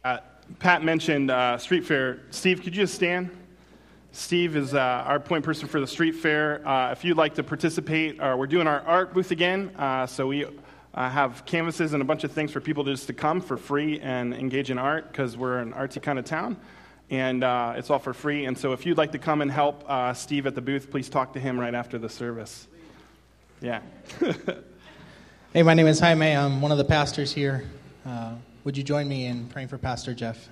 Pat mentioned street fair. Steve, could you just stand? Steve is our point person for the street fair. If you'd like to participate, we're doing our art booth again. So we have canvases and a bunch of things for people just to come for free and engage in art because we're an artsy kind of town. And it's all for free. And so if you'd like to come and help Steve at the booth, please talk to him right after the service. Yeah. Hey, my name is Jaime. I'm one of the pastors here. Would you join me in praying for Pastor Jeff?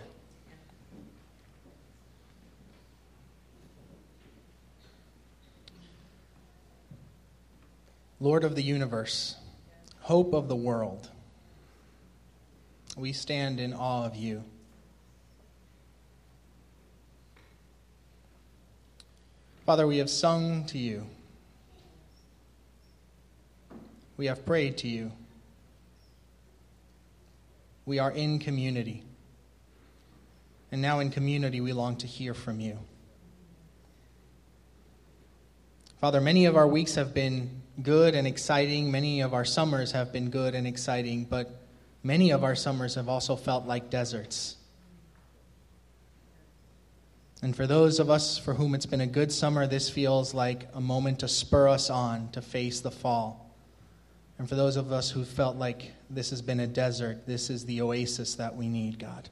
Lord of the universe, hope of the world, we stand in awe of you. Father, we have sung to you. We have prayed to you. We are in community. And now in community, we long to hear from you. Father, many of our weeks have been good and exciting. Many of our summers have been good and exciting. But many of our summers have also felt like deserts. And for those of us for whom it's been a good summer, this feels like a moment to spur us on to face the fall. And for those of us who felt like this has been a desert, this is the oasis that we need, God.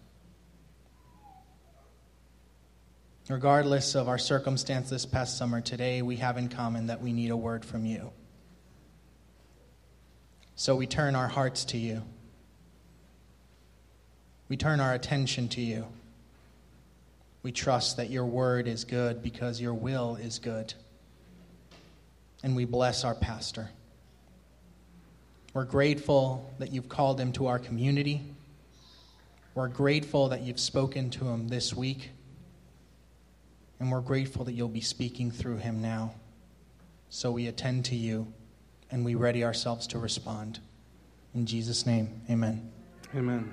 Regardless of our circumstance this past summer, today we have in common that we need a word from you. So we turn our hearts to you. We turn our attention to you. We trust that your word is good because your will is good. And we bless our pastor. We're grateful that you've called him to our community. We're grateful that you've spoken to him this week. And we're grateful that you'll be speaking through him now. So we attend to you and we ready ourselves to respond. In Jesus' name, amen. Amen.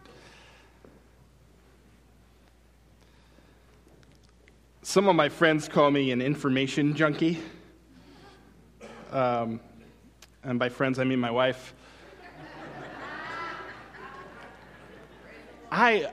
Some of my friends call me an information junkie. And by friends, I mean my wife. I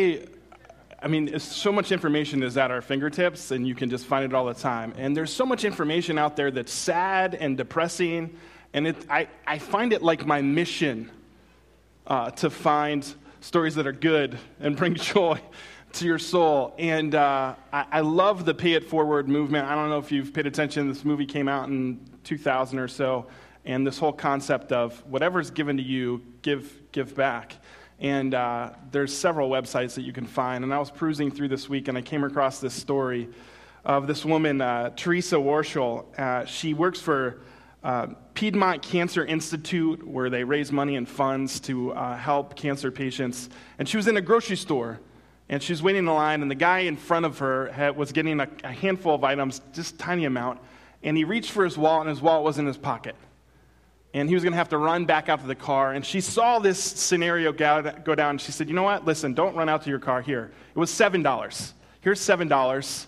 mean, so much information is at our fingertips, and you can just find it all the time. And there's so much information out there that's sad and depressing, and I find it like my mission to find stories that are good and bring joy to your soul. And I love the Pay It Forward movement. I don't know if you've paid attention. This movie came out in 2000 or so. And this whole concept of whatever's given to you, give back. And there's several websites that you can find. And I was perusing through this week, and I came across this story of this woman, Teresa Warshel. She works for Piedmont Cancer Institute, where they raise money and funds to help cancer patients. And she was in a grocery store, and she was waiting in line, and the guy in front of her was getting a handful of items, just a tiny amount. And he reached for his wallet, and his wallet was in his pocket. And he was going to have to run back out to the car. And she saw this scenario go down. And she said, you know what? Listen, don't run out to your car here. It was $7. Here's $7.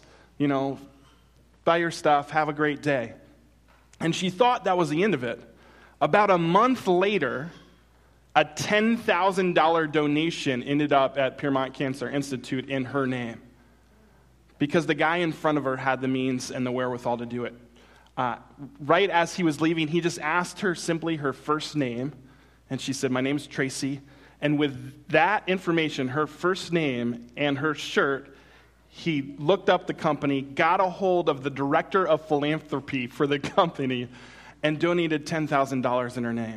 Buy your stuff. Have a great day. And she thought that was the end of it. About a month later, a $10,000 donation ended up at Piedmont Cancer Institute in her name. Because the guy in front of her had the means and the wherewithal to do it. Right as he was leaving, he just asked her simply her first name, and she said, my name's Tracy. And with that information, her first name and her shirt, he looked up the company, got a hold of the director of philanthropy for the company, and donated $10,000 in her name.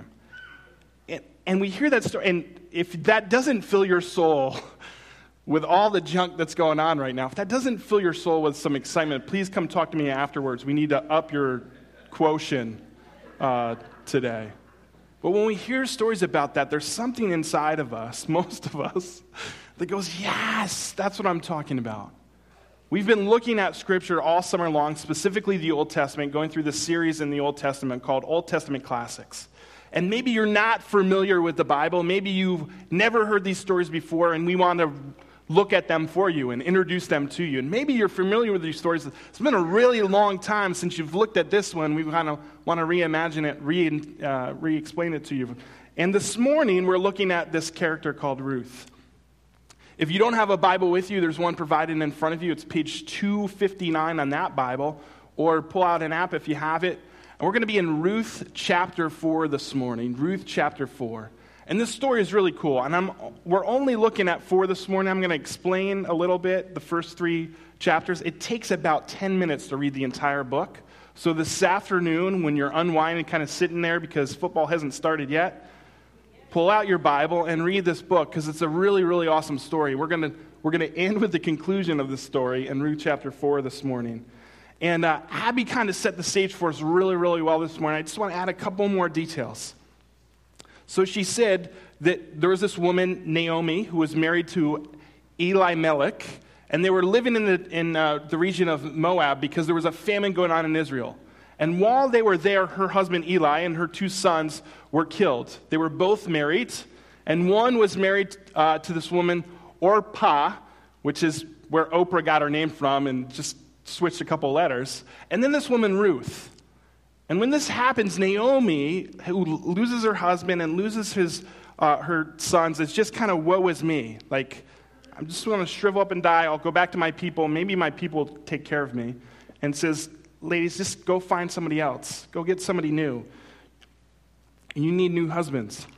And we hear that story, and if that doesn't fill your soul with all the junk that's going on right now, if that doesn't fill your soul with some excitement, please come talk to me afterwards. We need to up your quotient today. But when we hear stories about that, there's something inside of us, most of us, that goes, yes, that's what I'm talking about. We've been looking at Scripture all summer long, specifically the Old Testament, going through this series in the Old Testament called Old Testament Classics. And maybe you're not familiar with the Bible. Maybe you've never heard these stories before, and we want to look at them for you and introduce them to you. And maybe you're familiar with these stories. It's been a really long time since you've looked at this one. We kind of want to reimagine it, re-explain it to you. And this morning, we're looking at this character called Ruth. If you don't have a Bible with you, there's one provided in front of you. It's page 259 on that Bible, or pull out an app if you have it. And we're going to be in Ruth chapter 4 this morning, Ruth chapter 4. And this story is really cool, and we're only looking at 4 this morning. I'm going to explain a little bit the first 3 chapters. It takes about 10 minutes to read the entire book. So this afternoon, when you're unwinding, kind of sitting there because football hasn't started yet, pull out your Bible and read this book because it's a really, really awesome story. We're going to end with the conclusion of the story in Ruth chapter 4 this morning. And Abby kind of set the stage for us really, really well this morning. I just want to add a couple more details. So she said that there was this woman, Naomi, who was married to Elimelech, and they were living in the region of Moab because there was a famine going on in Israel. And while they were there, her husband Eli and her 2 sons were killed. They were both married, and one was married to this woman, Orpah, which is where Oprah got her name from, and just switched a couple letters. And then this woman, Ruth. And when this happens, Naomi, who loses her husband and loses her sons, it's just kind of woe is me. Like, I'm just going to shrivel up and die. I'll go back to my people. Maybe my people will take care of me. And says, ladies, just go find somebody else. Go get somebody new. You need new husbands.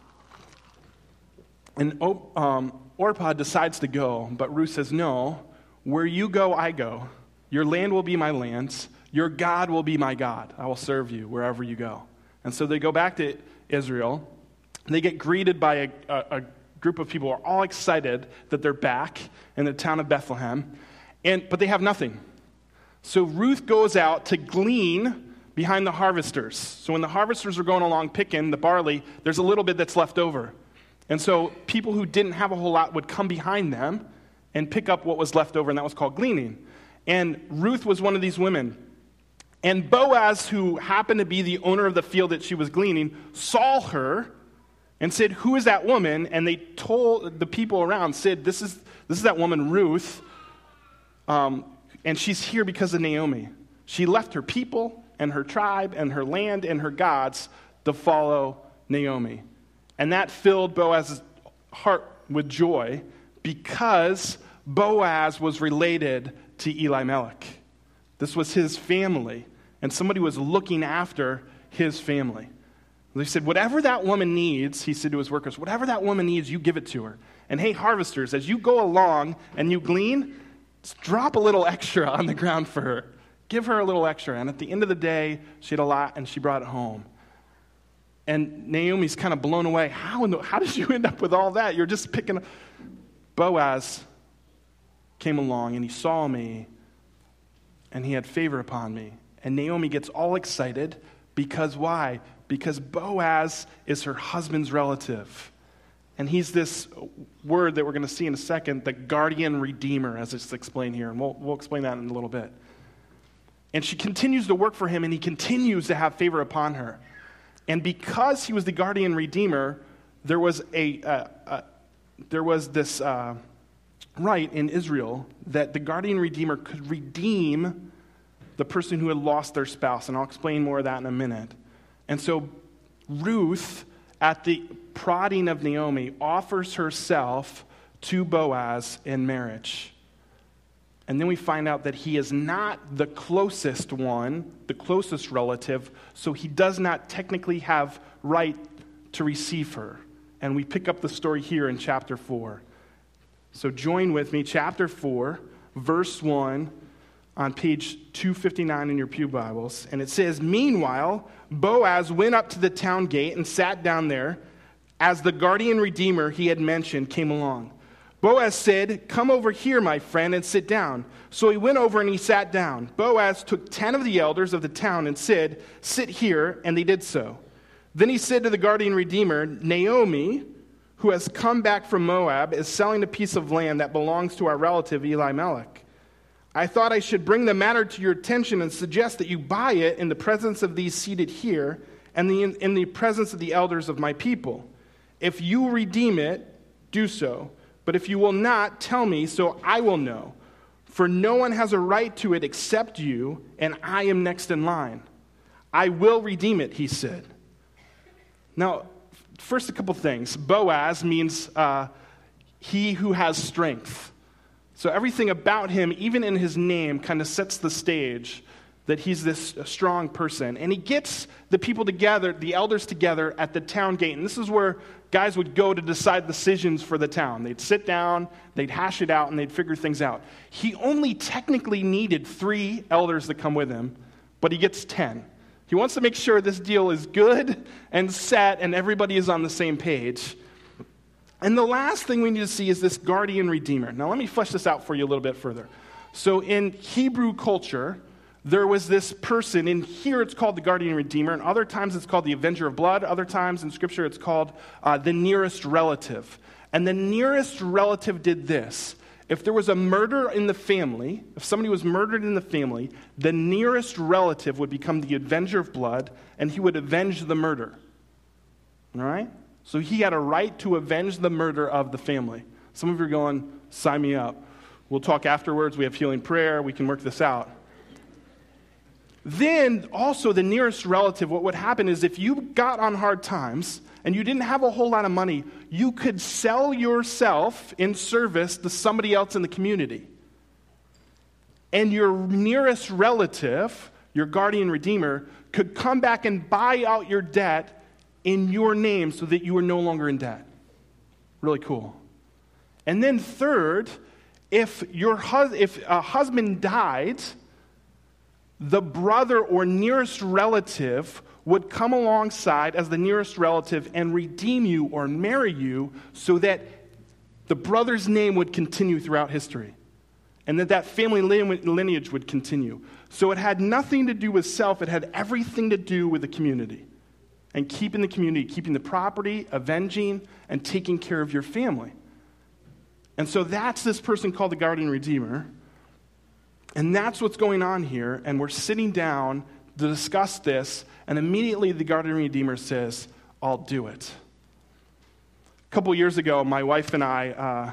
And Orpah decides to go, but Ruth says, no, where you go, I go. Your land will be my lands. Your God will be my God. I will serve you wherever you go. And so they go back to Israel. They get greeted by a group of people who are all excited that they're back in the town of Bethlehem, but they have nothing. So Ruth goes out to glean behind the harvesters. So when the harvesters are going along picking the barley, there's a little bit that's left over. And so people who didn't have a whole lot would come behind them and pick up what was left over, and that was called gleaning. And Ruth was one of these women. And Boaz, who happened to be the owner of the field that she was gleaning, saw her and said, who is that woman? And they told the people around, said, this is that woman, Ruth, and she's here because of Naomi. She left her people and her tribe and her land and her gods to follow Naomi. And that filled Boaz's heart with joy because Boaz was related to Elimelech. This was his family, and somebody was looking after his family. They said, whatever that woman needs, he said to his workers, whatever that woman needs, you give it to her. And hey, harvesters, as you go along and you glean, drop a little extra on the ground for her. Give her a little extra. And at the end of the day, she had a lot, and she brought it home. And Naomi's kind of blown away. How did you end up with all that? You're just picking up. Boaz came along, and he saw me, and he had favor upon me. And Naomi gets all excited because why? Because Boaz is her husband's relative. And he's this word that we're going to see in a second, the guardian redeemer, as it's explained here. And we'll explain that in a little bit. And she continues to work for him, and he continues to have favor upon her. And because he was the guardian redeemer, there was this right in Israel that the guardian redeemer could redeem the person who had lost their spouse. And I'll explain more of that in a minute. And so Ruth, at the prodding of Naomi, offers herself to Boaz in marriage. And then we find out that he is not the closest one, the closest relative, so he does not technically have right to receive her. And we pick up the story here in chapter 4. So join with me, chapter 4, verse 1, on page 259 in your pew Bibles. And it says, meanwhile, Boaz went up to the town gate and sat down there as the guardian redeemer he had mentioned came along. Boaz said, come over here, my friend, and sit down. So he went over and he sat down. Boaz took 10 of the elders of the town and said, sit here, and they did so. Then he said to the guardian redeemer, Naomi, who has come back from Moab, is selling a piece of land that belongs to our relative Elimelech. I thought I should bring the matter to your attention and suggest that you buy it in the presence of these seated here and in the presence of the elders of my people. If you redeem it, do so. But if you will not, tell me, so I will know. For no one has a right to it except you, and I am next in line. I will redeem it, he said. Now, first a couple things. Boaz means he who has strength. So everything about him, even in his name, kind of sets the stage that he's this strong person. And he gets the people together, the elders together at the town gate. And this is where guys would go to decide decisions for the town. They'd sit down, they'd hash it out, and they'd figure things out. He only technically needed 3 elders to come with him, but he gets 10. He wants to make sure this deal is good and set and everybody is on the same page. And the last thing we need to see is this guardian redeemer. Now let me flesh this out for you a little bit further. So in Hebrew culture, there was this person, in here it's called the guardian redeemer, and other times it's called the avenger of blood, other times in Scripture it's called the nearest relative. And the nearest relative did this. If there was a murder in the family, if somebody was murdered in the family, the nearest relative would become the avenger of blood, and he would avenge the murder. All right? So he had a right to avenge the murder of the family. Some of you are going, sign me up. We'll talk afterwards. We have healing prayer. We can work this out. Then, also, the nearest relative, what would happen is if you got on hard times and you didn't have a whole lot of money, you could sell yourself in service to somebody else in the community. And your nearest relative, your guardian redeemer, could come back and buy out your debt in your name so that you were no longer in debt. Really cool. And then third, if a husband died, the brother or nearest relative would come alongside as the nearest relative and redeem you or marry you so that the brother's name would continue throughout history and that family lineage would continue. So it had nothing to do with self. It had everything to do with the community and keeping the community, keeping the property, avenging, and taking care of your family. And so that's this person called the guardian redeemer. And that's what's going on here, and we're sitting down to discuss this, and immediately the guardian redeemer says, I'll do it. A couple years ago, my wife and I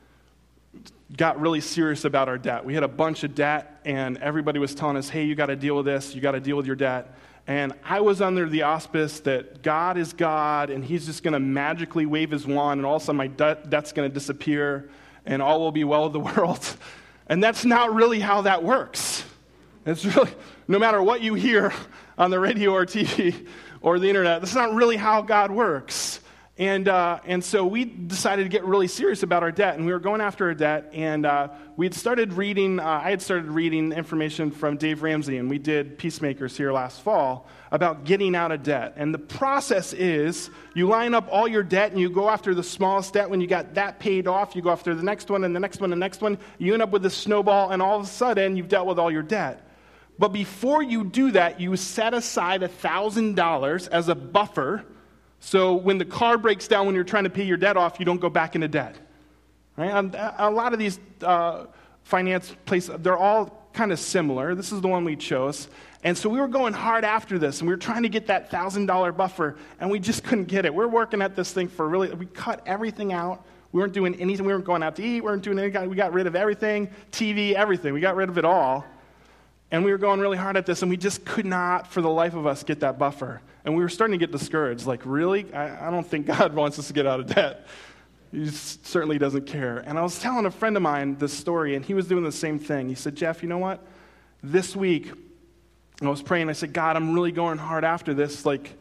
got really serious about our debt. We had a bunch of debt, and everybody was telling us, hey, you got to deal with this, you got to deal with your debt. And I was under the auspice that God is God, and he's just going to magically wave his wand, and all of a sudden my debt's going to disappear, and all will be well with the world. And that's not really how that works. It's really, no matter what you hear on the radio or TV or the internet, that's not really how God works. And so we decided to get really serious about our debt, and we were going after our debt, and we had started reading, I had started reading information from Dave Ramsey, and we did Peacemakers here last fall about getting out of debt. And the process is you line up all your debt, and you go after the smallest debt. When you got that paid off, you go after the next one, and the next one, and the next one. You end up with this snowball, and all of a sudden, you've dealt with all your debt. But before you do that, you set aside $1,000 as a buffer. So when the car breaks down when you're trying to pay your debt off, you don't go back into debt. Right? A lot of these finance places, they're all kind of similar. This is the one we chose. And so we were going hard after this, and we were trying to get that $1,000 buffer, and we just couldn't get it. We're working at this thing we cut everything out. We weren't doing anything. We weren't going out to eat. We weren't doing anything. We got rid of everything, TV, everything. We got rid of it all. And we were going really hard at this, and we just could not, for the life of us, get that buffer. And we were starting to get discouraged. Like, really? I don't think God wants us to get out of debt. He certainly doesn't care. And I was telling a friend of mine this story, and he was doing the same thing. He said, Jeff, you know what? This week, I was praying. I said, God, I'm really going hard after this. Like,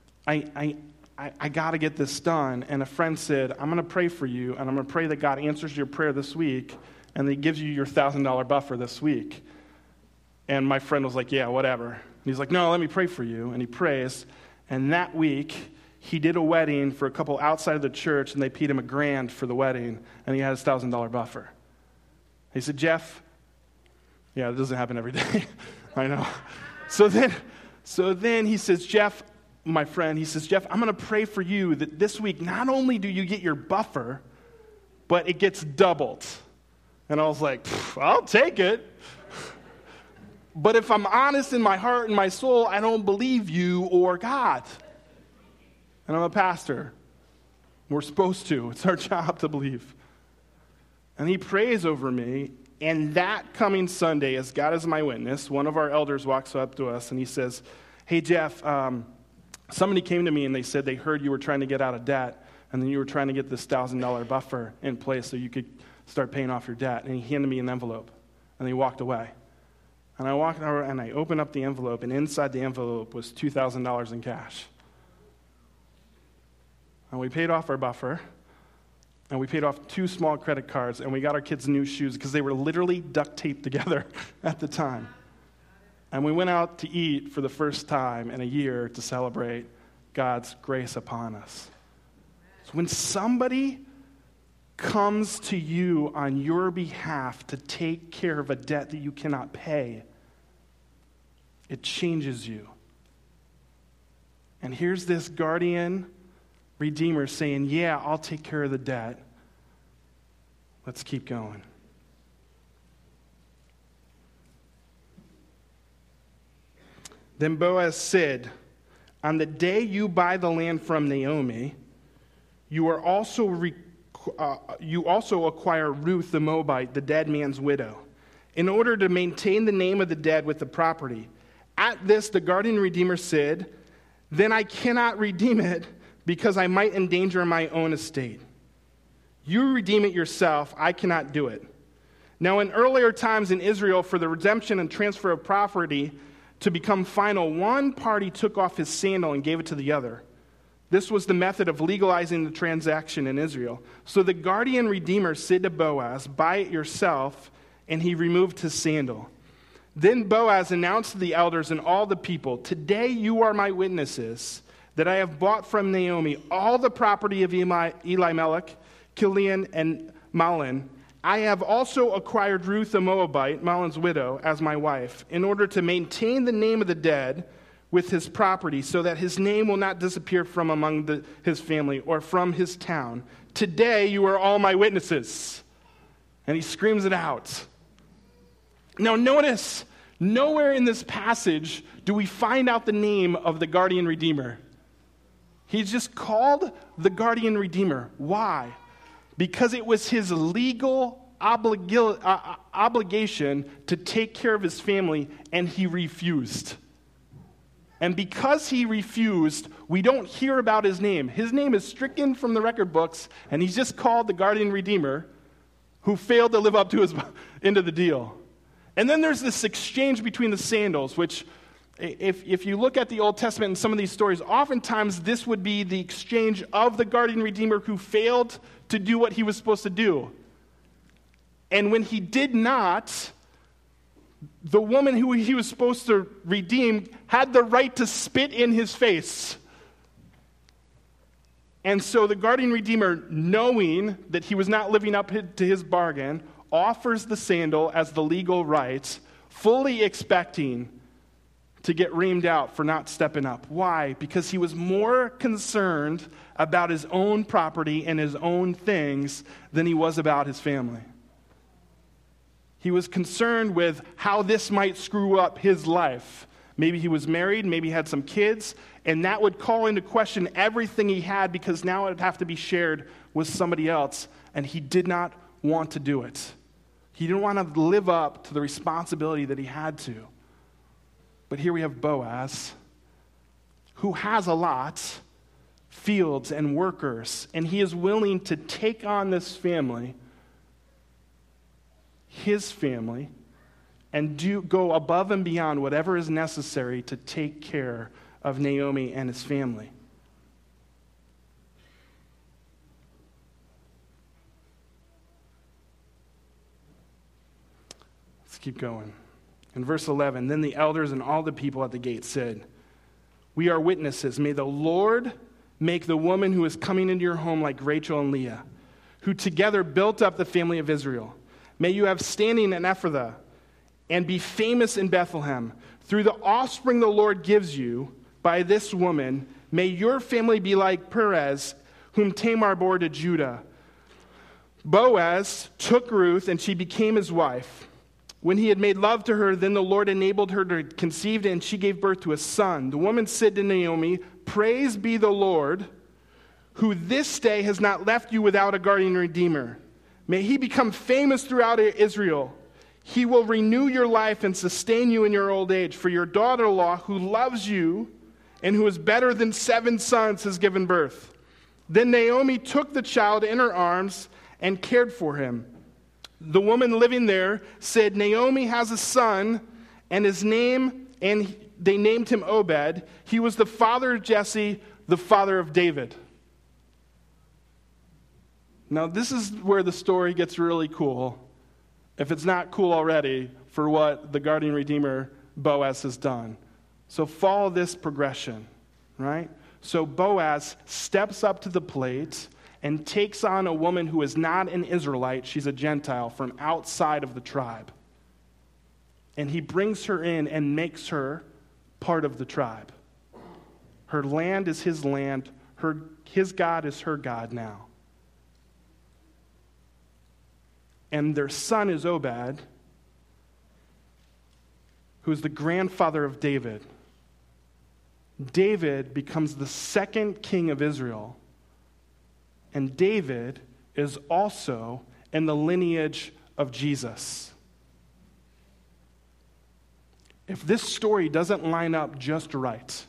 I got to get this done. And a friend said, I'm going to pray for you, and I'm going to pray that God answers your prayer this week, and that he gives you your $1,000 buffer this week. And my friend was like, yeah, whatever. And he's like, no, let me pray for you. And he prays. And that week, he did a wedding for a couple outside of the church, and they paid him $1,000 for the wedding, and he had his $1,000 buffer. He said, Jeff, yeah, it doesn't happen every day. I know. So then he says, Jeff, my friend, he says, Jeff, I'm going to pray for you that this week, not only do you get your buffer, but it gets doubled. And I was like, I'll take it. But if I'm honest in my heart and my soul, I don't believe you or God. And I'm a pastor. We're supposed to. It's our job to believe. And he prays over me. And that coming Sunday, as God is my witness, one of our elders walks up to us and he says, hey, Jeff, somebody came to me and they said they heard you were trying to get out of debt. and then you were trying to get this $1,000 buffer in place so you could start paying off your debt. And he handed me an envelope, and he walked away. And I walked over, and I opened up the envelope, and inside the envelope was $2,000 in cash. And we paid off our buffer, and we paid off 2 small credit cards, and we got our kids new shoes because they were literally duct taped together at the time. And we went out to eat for the first time in a year to celebrate God's grace upon us. So when somebody comes to you on your behalf to take care of a debt that you cannot pay, it changes you. And here's this guardian redeemer saying, yeah, I'll take care of the debt. Let's keep going. Then Boaz said, on the day you buy the land from Naomi, you also acquire Ruth the Moabite, the dead man's widow, in order to maintain the name of the dead with the property. At this, the guardian redeemer said, then I cannot redeem it because I might endanger my own estate. You redeem it yourself. I cannot do it. Now, in earlier times in Israel, for the redemption and transfer of property to become final, one party took off his sandal and gave it to the other. This was the method of legalizing the transaction in Israel. So the guardian redeemer said to Boaz, buy it yourself, and he removed his sandal. Then Boaz announced to the elders and all the people, today you are my witnesses that I have bought from Naomi all the property of Elimelech, Kilion, and Mahlon. I have also acquired Ruth the Moabite, Mahlon's widow, as my wife, in order to maintain the name of the dead with his property, so that his name will not disappear from among his family or from his town. Today you are all my witnesses. And he screams it out. Now notice, nowhere in this passage do we find out the name of the guardian redeemer. He's just called the guardian redeemer. Why? Because it was his legal obligation to take care of his family, and he refused. And because he refused, we don't hear about his name. His name is stricken from the record books, and he's just called the guardian redeemer who failed to live up to his end of the deal. And then there's this exchange between the sandals, which if you look at the Old Testament and some of these stories, oftentimes this would be the exchange of the guardian redeemer who failed to do what he was supposed to do. And when he did not, the woman who he was supposed to redeem had the right to spit in his face. And so the guardian redeemer, knowing that he was not living up to his bargain, offers the sandal as the legal right, fully expecting to get reamed out for not stepping up. Why? Because he was more concerned about his own property and his own things than he was about his family. He was concerned with how this might screw up his life. Maybe he was married, maybe he had some kids, and that would call into question everything he had, because now it would have to be shared with somebody else, and he did not want to do it. He didn't want to live up to the responsibility that he had to. But here we have Boaz, who has a lot, fields and workers, and he is willing to take on this family, his family, and go above and beyond whatever is necessary to take care of Naomi and his family. Let's keep going. In verse 11, then the elders and all the people at the gate said, we are witnesses. May the Lord make the woman who is coming into your home like Rachel and Leah, who together built up the family of Israel. May you have standing in Ephrathah and be famous in Bethlehem. Through the offspring the Lord gives you by this woman, may your family be like Perez, whom Tamar bore to Judah. Boaz took Ruth, and she became his wife. When he had made love to her, then the Lord enabled her to conceive, and she gave birth to a son. The woman said to Naomi, praise be the Lord, who this day has not left you without a guardian redeemer. May he become famous throughout Israel. He will renew your life and sustain you in your old age. For your daughter-in-law, who loves you and who is better than 7 sons, has given birth. Then Naomi took the child in her arms and cared for him. The woman living there said, Naomi has a son, and they named him Obed. He was the father of Jesse, the father of David. Now, this is where the story gets really cool, if it's not cool already, for what the guardian redeemer Boaz has done. So follow this progression, right? So Boaz steps up to the plate and takes on a woman who is not an Israelite. She's a Gentile from outside of the tribe. And he brings her in and makes her part of the tribe. Her land is his land. His God is her God now. And their son is Obed, who is the grandfather of David. David becomes the second king of Israel. And David is also in the lineage of Jesus. If this story doesn't line up just right,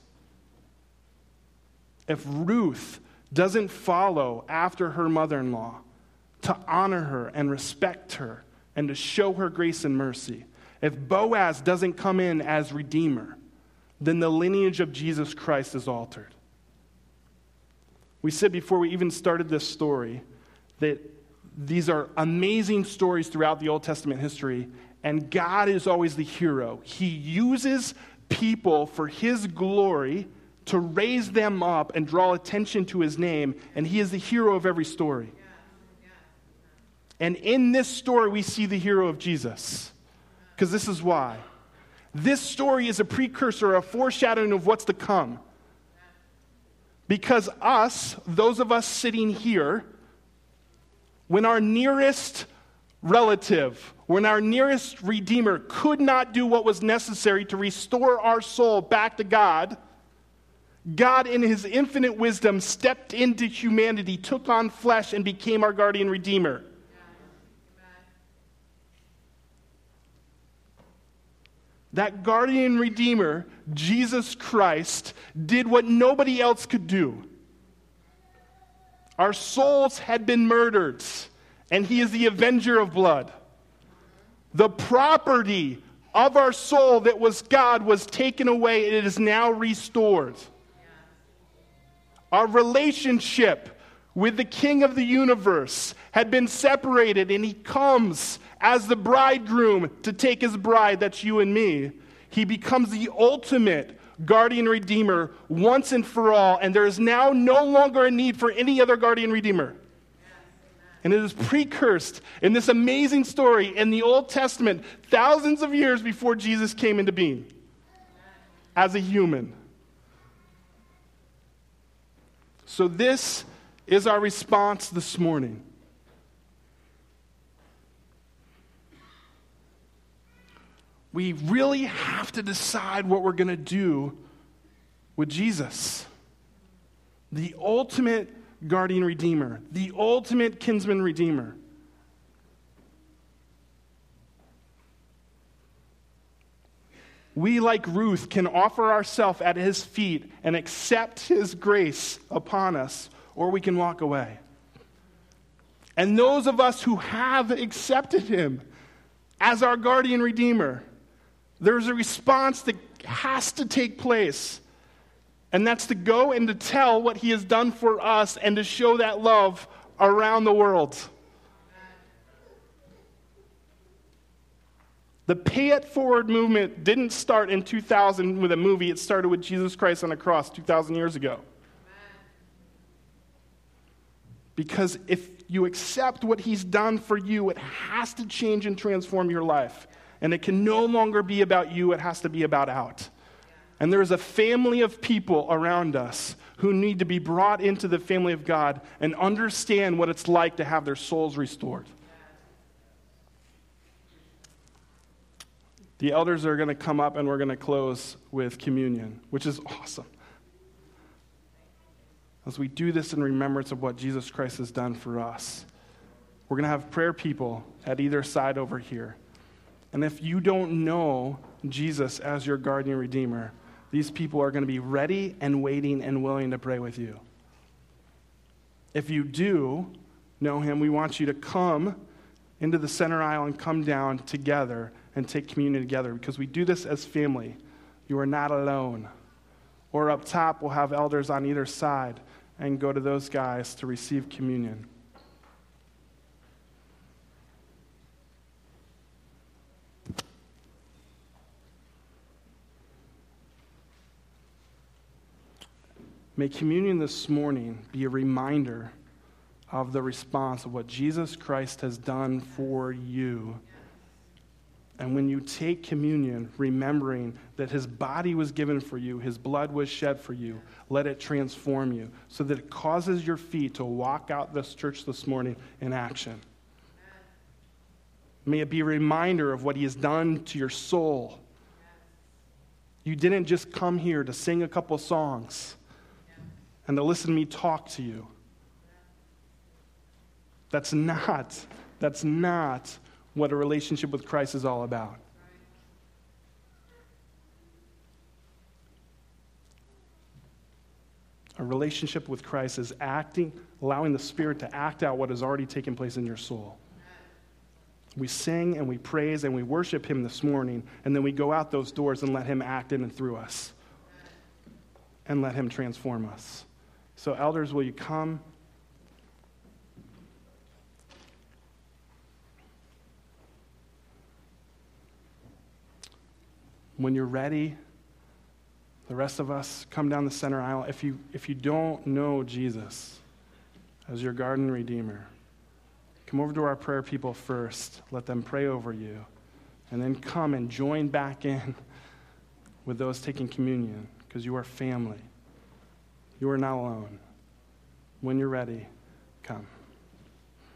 if Ruth doesn't follow after her mother-in-law to honor her and respect her and to show her grace and mercy, if Boaz doesn't come in as redeemer, then the lineage of Jesus Christ is altered. We said before we even started this story that these are amazing stories throughout the Old Testament history, and God is always the hero. He uses people for his glory to raise them up and draw attention to his name, and he is the hero of every story. And in this story, we see the hero of Jesus, because this is why. This story is a precursor, a foreshadowing of what's to come. Because those of us sitting here, when our nearest relative, when our nearest redeemer could not do what was necessary to restore our soul back to God, God in his infinite wisdom stepped into humanity, took on flesh, and became our guardian redeemer. That guardian redeemer, Jesus Christ, did what nobody else could do. Our souls had been murdered, and he is the avenger of blood. The property of our soul that was God was taken away, and it is now restored. Our relationship with the King of the universe had been separated, and he comes as the bridegroom to take his bride, that's you and me. He becomes the ultimate guardian redeemer once and for all, and there is now no longer a need for any other guardian redeemer. And it is precursed in this amazing story in the Old Testament, thousands of years before Jesus came into being as a human. So this is our response this morning. We really have to decide what we're going to do with Jesus, the ultimate guardian redeemer, the ultimate kinsman redeemer. We, like Ruth, can offer ourselves at his feet and accept his grace upon us, or we can walk away. And those of us who have accepted him as our guardian redeemer, there's a response that has to take place. And that's to go and to tell what he has done for us and to show that love around the world. The Pay It Forward movement didn't start in 2000 with a movie. It started with Jesus Christ on a cross 2,000 years ago. Because if you accept what he's done for you, it has to change and transform your life. And it can no longer be about you, it has to be about out. And there is a family of people around us who need to be brought into the family of God and understand what it's like to have their souls restored. The elders are going to come up and we're going to close with communion, which is awesome. As we do this in remembrance of what Jesus Christ has done for us, we're going to have prayer people at either side over here. And if you don't know Jesus as your guardian redeemer, these people are going to be ready and waiting and willing to pray with you. If you do know him, we want you to come into the center aisle and come down together and take communion together, because we do this as family. You are not alone. Or up top, we'll have elders on either side, and go to those guys to receive communion. May communion this morning be a reminder of the response of what Jesus Christ has done for you. And when you take communion, remembering that his body was given for you, his blood was shed for you, let it transform you so that it causes your feet to walk out this church this morning in action. May it be a reminder of what he has done to your soul. You didn't just come here to sing a couple songs and to listen to me talk to you. That's not what a relationship with Christ is all about. A relationship with Christ is allowing the Spirit to act out what has already taken place in your soul. We sing and we praise and we worship him this morning, and then we go out those doors and let him act in and through us and let him transform us. So elders, will you come? When you're ready, the rest of us come down the center aisle. If you don't know Jesus as your garden redeemer, come over to our prayer people first. Let them pray over you. And then come and join back in with those taking communion, because you are family. You are not alone. When you're ready, come.